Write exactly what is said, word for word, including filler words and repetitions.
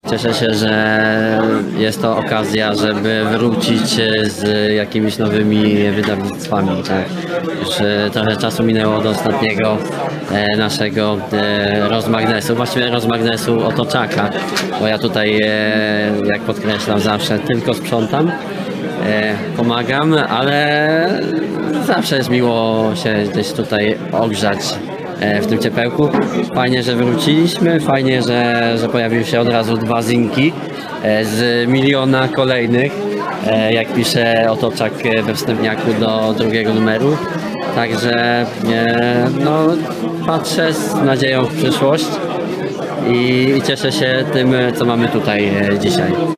Cieszę się, że jest to okazja, żeby wrócić z jakimiś nowymi wydawnictwami. Tak? Już e, trochę czasu minęło od ostatniego e, naszego e, rozmagnesu, właściwie rozmagnesu otoczaka, bo ja tutaj, e, jak podkreślam, zawsze tylko sprzątam, e, pomagam, ale zawsze jest miło się gdzieś tutaj ogrzać w tym ciepełku. Fajnie, że wróciliśmy, fajnie, że, że pojawiły się od razu dwa zinki z miliona kolejnych, jak pisze Otoczak we wstępniaku do drugiego numeru. Także no, patrzę z nadzieją w przyszłość i, i cieszę się tym, co mamy tutaj dzisiaj.